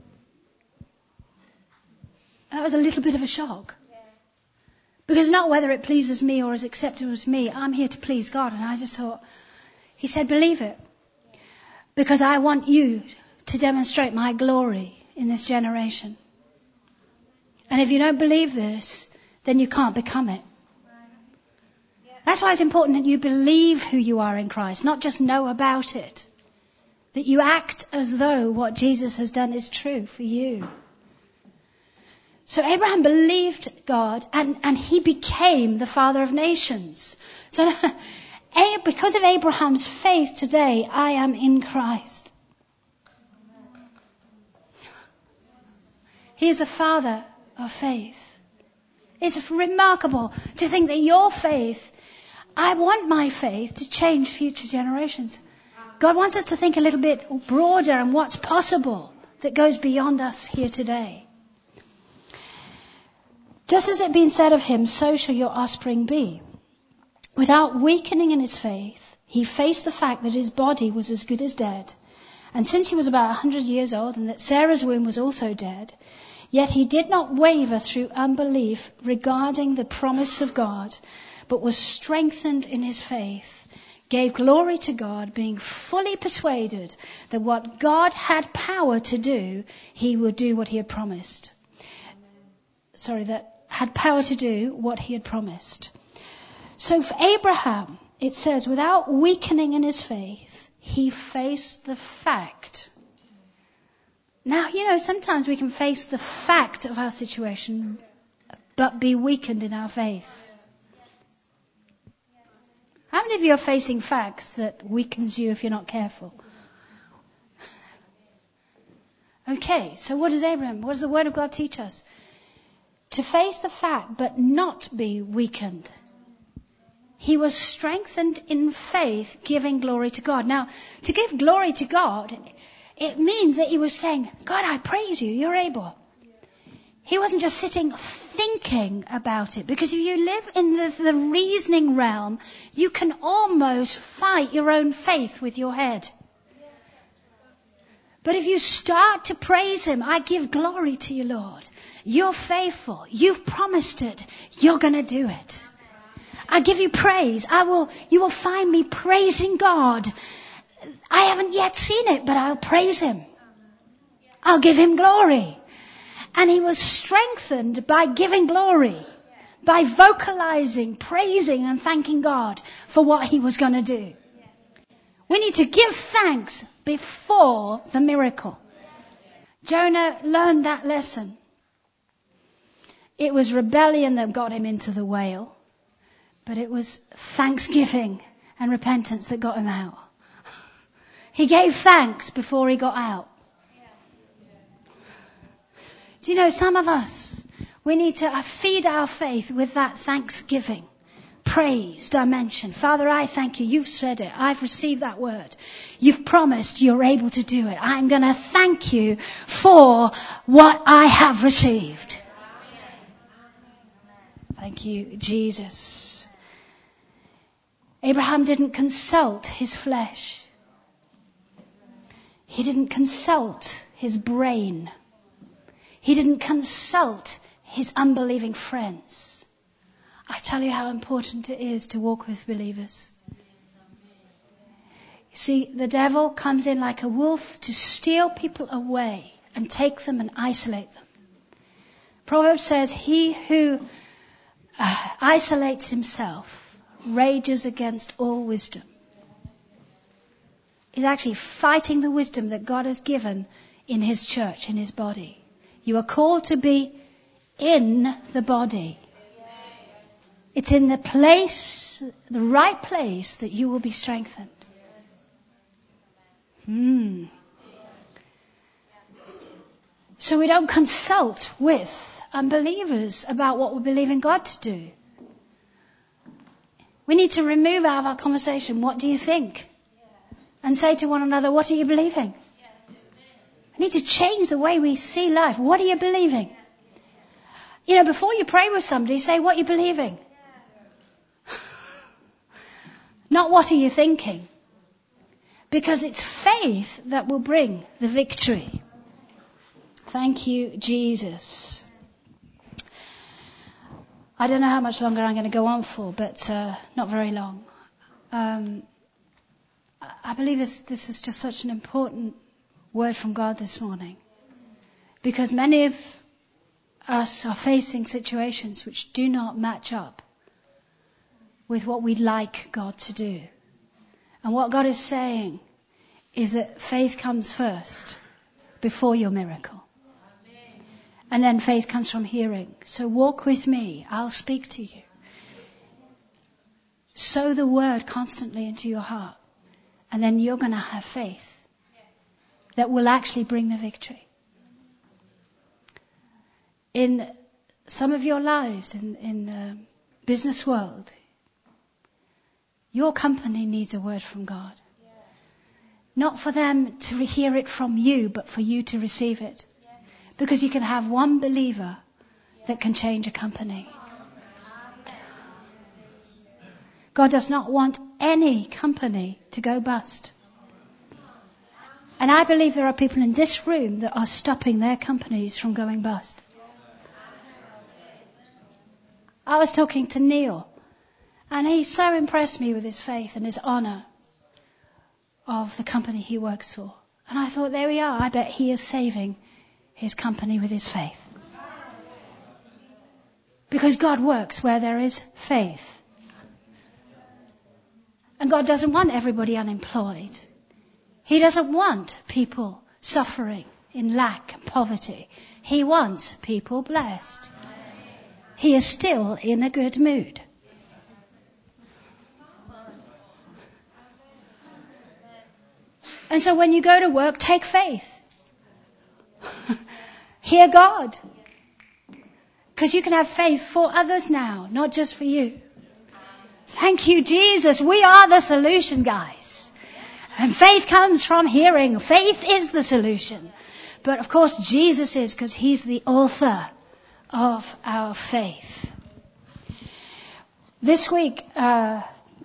That was a little bit of a shock. Because not whether it pleases me or is acceptable to me, I'm here to please God. And I just thought, he said, believe it. Because I want you to demonstrate my glory in this generation. And if you don't believe this, then you can't become it. That's why it's important that you believe who you are in Christ, not just know about it. That you act as though what Jesus has done is true for you. So Abraham believed God, and, and he became the father of nations. So because of Abraham's faith today, I am in Christ. He is the father of faith. It's remarkable to think that your faith, I want my faith to change future generations. God wants us to think a little bit broader and what's possible that goes beyond us here today. Just as it had been said of him, so shall your offspring be. Without weakening in his faith, he faced the fact that his body was as good as dead. And since he was about a hundred years old and that Sarah's womb was also dead, yet he did not waver through unbelief regarding the promise of God, but was strengthened in his faith, gave glory to God, being fully persuaded that what God had power to do, he would do what he had promised. Sorry, that had power to do what he had promised. So for Abraham, it says, without weakening in his faith, he faced the fact Now, you know, sometimes we can face the fact of our situation, but be weakened in our faith. How many of you are facing facts that weakens you if you're not careful? Okay, so what does Abraham, what does the Word of God teach us? To face the fact, but not be weakened. He was strengthened in faith, giving glory to God. Now, to give glory to God, it means that he was saying, God, I praise you, you're able. He wasn't just sitting thinking about it, because if you live in the, the reasoning realm, you can almost fight your own faith with your head. But if you start to praise him, I give glory to you, Lord. You're faithful. You've promised it. You're going to do it. I give you praise. I will, you will find me praising God. I haven't yet seen it, but I'll praise him. I'll give him glory. And he was strengthened by giving glory, by vocalizing, praising and thanking God for what he was going to do. We need to give thanks before the miracle. Jonah learned that lesson. It was rebellion that got him into the whale, but it was thanksgiving and repentance that got him out. He gave thanks before he got out. Do you know, some of us, we need to feed our faith with that thanksgiving, praise dimension. Father, I thank you. You've said it. I've received that word. You've promised you're able to do it. I'm going to thank you for what I have received. Thank you, Jesus. Abraham didn't consult his flesh. He didn't consult his brain. He didn't consult his unbelieving friends. I tell you how important it is to walk with believers. You see, the devil comes in like a wolf to steal people away and take them and isolate them. Proverbs says, he who uh, isolates himself rages against all wisdom. He's actually fighting the wisdom that God has given in his church, in his body. You are called to be in the body. It's in the place, the right place, that you will be strengthened. Hmm. So we don't consult with unbelievers about what we believe in God to do. We need to remove out of our conversation, what do you think? And say to one another, what are you believing? We need to change the way we see life. What are you believing? You know, before you pray with somebody, say, what are you believing? Not what are you thinking? Because it's faith that will bring the victory. Thank you, Jesus. I don't know how much longer I'm going to go on for, but uh, not very long. Um, I believe this, this is just such an important word from God this morning. Because many of us are facing situations which do not match up with what we'd like God to do. And what God is saying is that faith comes first before your miracle. And then faith comes from hearing. So walk with me. I'll speak to you. Sow the word constantly into your heart. And then you're going to have faith that will actually bring the victory. In some of your lives, in, in the business world, your company needs a word from God. Not for them to hear it from you, but for you to receive it. Because you can have one believer that can change a company. God does not want any company to go bust. And I believe there are people in this room that are stopping their companies from going bust. I was talking to Neil, and he so impressed me with his faith and his honour of the company he works for. And I thought, there we are. I bet he is saving his company with his faith. Because God works where there is faith. And God doesn't want everybody unemployed. He doesn't want people suffering. in lack and poverty. He wants people blessed. He is still in a good mood. And so when you go to work, take faith. Hear God. Because you can have faith for others now, not just for you. Thank you, Jesus. We are the solution, guys. And faith comes from hearing. Faith is the solution. But of course, Jesus is, because he's the author of our faith. This week, uh,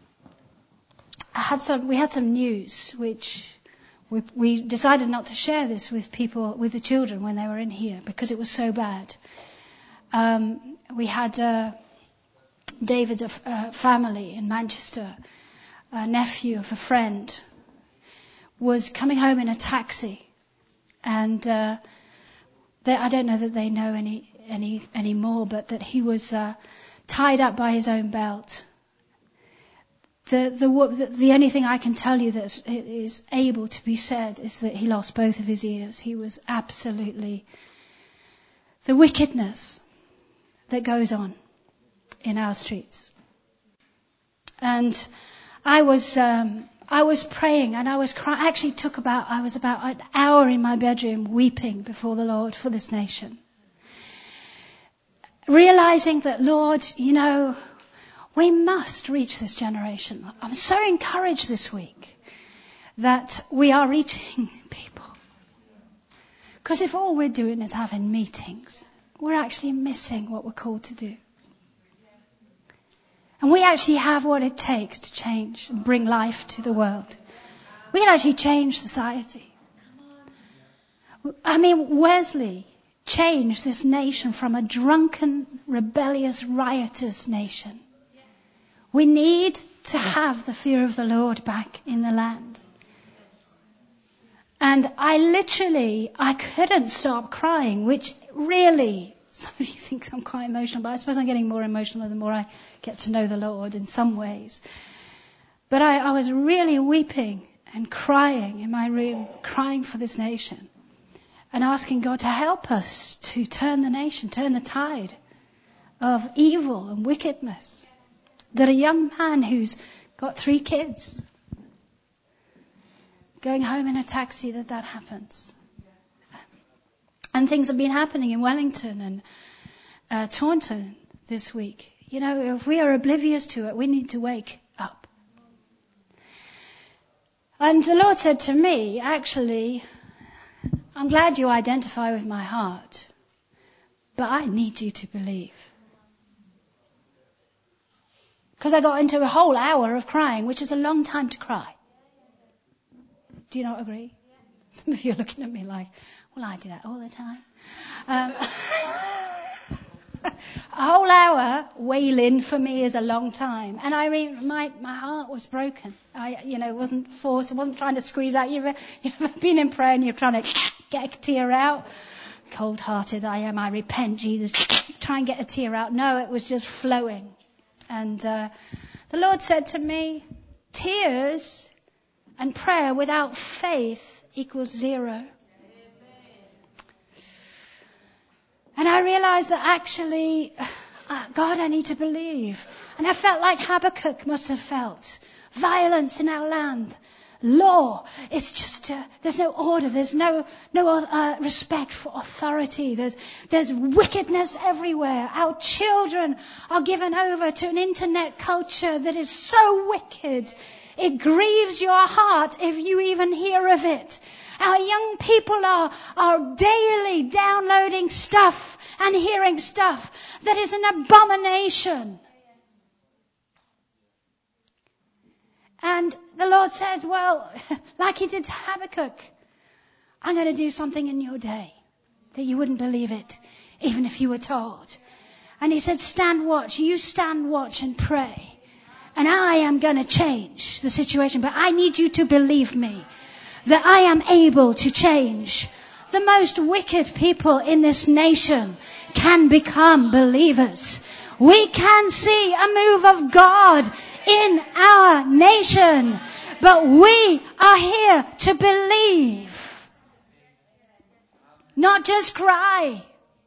I had some, we had some news, which we, we decided not to share this with people, with the children when they were in here, because it was so bad. Um, we had uh, David's uh, family in Manchester, a nephew of a friend, was coming home in a taxi, and uh, they, I don't know that they know any any any more, but that he was uh, tied up by his own belt. The, the the only thing I can tell you that is able to be said is that he lost both of his ears. He was absolutely the wickedness that goes on in our streets. And I was um, I was praying and I was crying. I actually took about I was about an hour in my bedroom weeping before the Lord for this nation, realizing that, Lord, you know, we must reach this generation. I'm so encouraged this week that we are reaching people. Because if all we're doing is having meetings, we're actually missing what we're called to do. And we actually have what it takes to change and bring life to the world. We can actually change society. I mean, Wesley changed this nation from a drunken, rebellious, riotous nation. We need to have the fear of the Lord back in the land. And I literally, I couldn't stop crying, which really, some of you think I'm quite emotional, but I suppose I'm getting more emotional the more I get to know the Lord in some ways. But I, I was really weeping and crying in my room, crying for this nation and asking God to help us to turn the nation, turn the tide of evil and wickedness. That a young man who's got three kids going home in a taxi, that that happens. And things have been happening in Wellington and uh, Taunton this week. You know, if we are oblivious to it, we need to wake up. And the Lord said to me, actually, I'm glad you identify with my heart, but I need you to believe. Because I got into a whole hour of crying, which is a long time to cry. Do you not agree? Some of you are looking at me like, well, I do that all the time. Um, a whole hour wailing for me is a long time. And I re- my, my heart was broken. I, you know, it wasn't forced. I wasn't trying to squeeze out. You've ever, you've ever been in prayer and you're trying to get a tear out? Cold-hearted I am. I repent, Jesus. Try and get a tear out. No, it was just flowing. And uh, the Lord said to me, tears and prayer without faith equals zero. And I realized that actually, uh, God, I need to believe. And I felt like Habakkuk must have felt. Violence in our land. Law. It's just, uh, there's no order. There's no, no uh, respect for authority. There's, there's wickedness everywhere. Our children are given over to an internet culture that is so wicked. It grieves your heart if you even hear of it. Our young people are, are daily downloading stuff and hearing stuff that is an abomination. And the Lord said, well, like he did to Habakkuk, I'm going to do something in your day that you wouldn't believe it, even if you were told. And he said, stand watch, you stand watch and pray. And I am going to change the situation, but I need you to believe me that I am able to change. The most wicked people in this nation can become believers. We can see a move of God in our nation, but we are here to believe. Not just cry.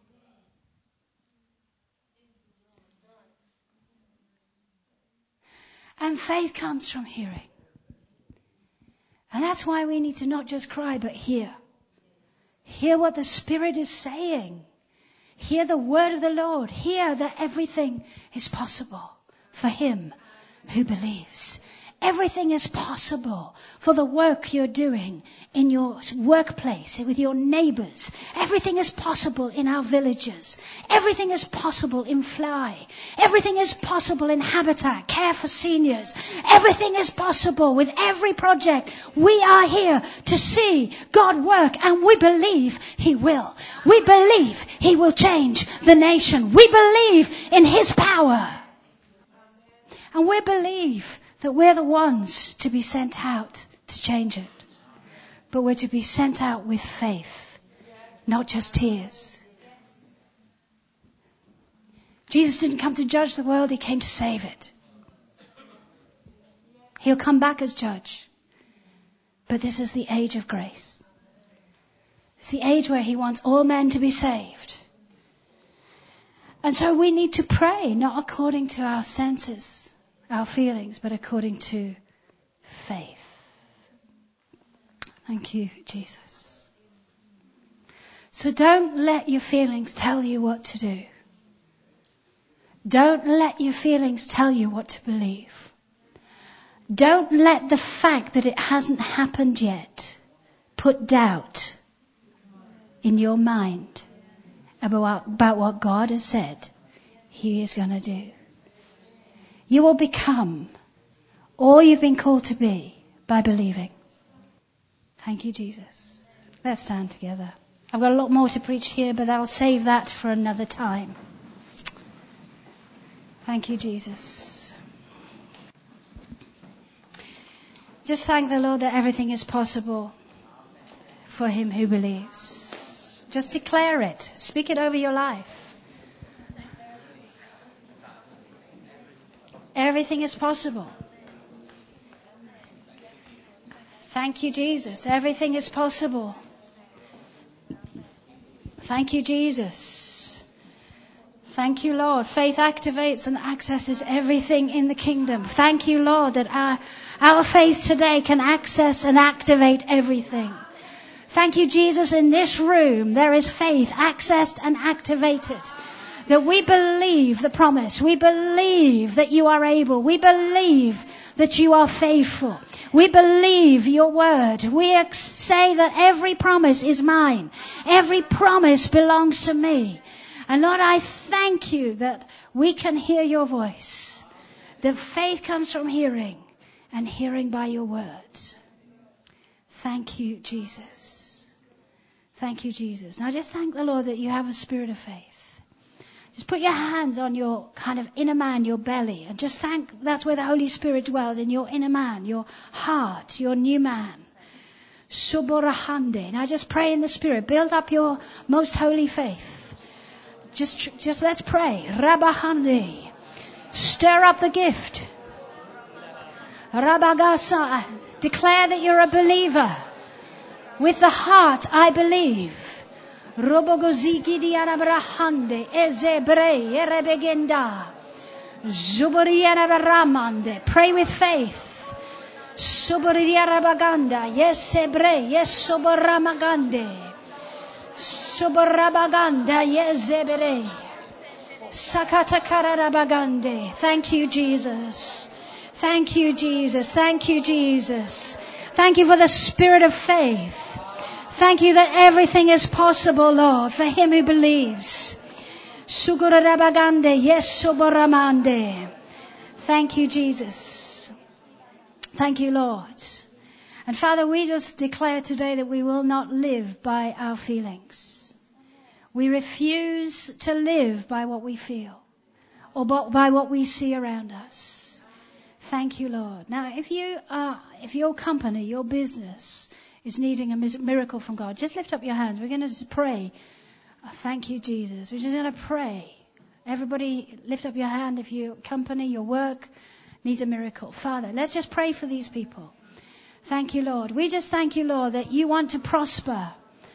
And faith comes from hearing. And that's why we need to not just cry, but hear. Hear what the Spirit is saying. Hear the word of the Lord. Hear that everything is possible for him who believes. Everything is possible for the work you're doing in your workplace, with your neighbors. Everything is possible in our villages. Everything is possible in Fly. Everything is possible in Habitat, Care for Seniors. Everything is possible with every project. We are here to see God work, and we believe he will. We believe he will change the nation. We believe in his power. And we believe that we're the ones to be sent out to change it. But we're to be sent out with faith, not just tears. Jesus didn't come to judge the world, he came to save it. He'll come back as judge. But this is the age of grace. It's the age where he wants all men to be saved. And so we need to pray, not according to our senses, our feelings, but according to faith. Thank you, Jesus. So don't let your feelings tell you what to do. Don't let your feelings tell you what to believe. Don't let the fact that it hasn't happened yet put doubt in your mind about, about what God has said he is going to do. You will become all you've been called to be by believing. Thank you, Jesus. Let's stand together. I've got a lot more to preach here, but I'll save that for another time. Thank you, Jesus. Just thank the Lord that everything is possible for him who believes. Just declare it. Speak it over your life. Everything is possible. Thank you, Jesus. Everything is possible. Thank you, Jesus. Thank you, Lord. Faith activates and accesses everything in the kingdom. Thank you, Lord, that our, our faith today can access and activate everything. Thank you, Jesus. In this room, there is faith accessed and activated. That we believe the promise. We believe that you are able. We believe that you are faithful. We believe your word. We ex- say that every promise is mine. Every promise belongs to me. And Lord, I thank you that we can hear your voice. That faith comes from hearing, and hearing by your word. Thank you, Jesus. Thank you, Jesus. Now just thank the Lord that you have a spirit of faith. Just put your hands on your kind of inner man, your belly, and just thank, that's where the Holy Spirit dwells, in your inner man, your heart, your new man. Suborahande. Now just pray in the Spirit. Build up your most holy faith. Just, just let's pray. Rabahande. Stir up the gift. Rabagasa. Declare that you're a believer. With the heart, I believe. Robogoziki di arabrahande, ezebrei, erebegenda, zubori arabaramande. Pray with faith. Subori arabaganda, yes ebrei, yes soboramagande, soborabaganda, yes ebrei, sakata kararabagande. Thank you, Jesus. Thank you, Jesus. Thank you, Jesus. Thank you for the spirit of faith. Thank you that everything is possible, Lord, for him who believes. Sugurabagande, yes, soboramande. Thank you, Jesus. Thank you, Lord. And Father, we just declare today that we will not live by our feelings. We refuse to live by what we feel or by what we see around us. Thank you, Lord. Now, if you are, if your company, your business is needing a miracle from God, just lift up your hands. We're going to just pray. Oh, thank you, Jesus. We're just going to pray. Everybody lift up your hand if your company, your work needs a miracle. Father, let's just pray for these people. Thank you, Lord. We just thank you, Lord, that you want to prosper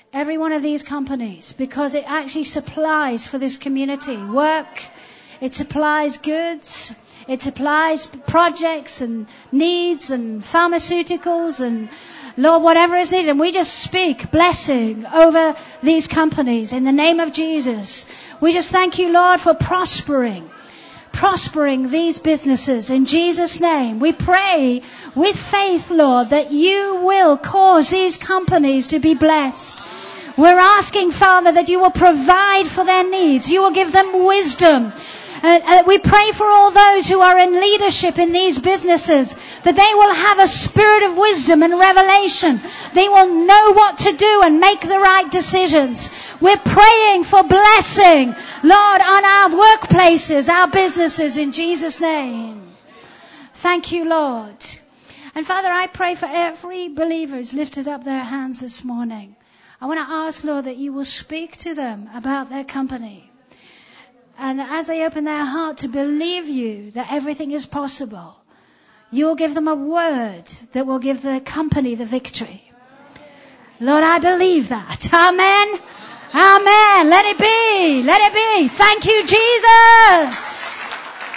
every one of these companies, because it actually supplies for this community work. It supplies goods. It supplies projects and needs and pharmaceuticals and, Lord, whatever is needed. And we just speak blessing over these companies in the name of Jesus. We just thank you, Lord, for prospering, prospering these businesses in Jesus' name. We pray with faith, Lord, that you will cause these companies to be blessed. We're asking, Father, that you will provide for their needs. You will give them wisdom. And uh, we pray for all those who are in leadership in these businesses, that they will have a spirit of wisdom and revelation. They will know what to do and make the right decisions. We're praying for blessing, Lord, on our workplaces, our businesses, in Jesus' name. Thank you, Lord. And Father, I pray for every believer who's lifted up their hands this morning. I want to ask, Lord, that you will speak to them about their company. And as they open their heart to believe you that everything is possible, you will give them a word that will give the company the victory. Lord, I believe that. Amen. Amen. Let it be. Let it be. Thank you, Jesus.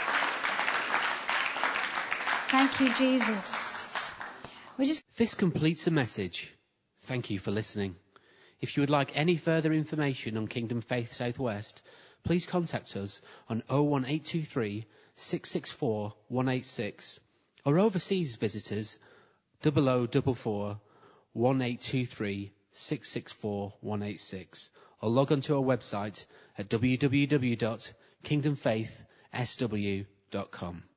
Thank you, Jesus. We just... This completes the message. Thank you for listening. If you would like any further information on Kingdom Faith Southwest, please contact us on oh one eight two three, six six four, one eight six, or overseas visitors double oh double four, one eight two three, six six four, one eight six, or log on to our website at w w w dot kingdom faith s w dot com.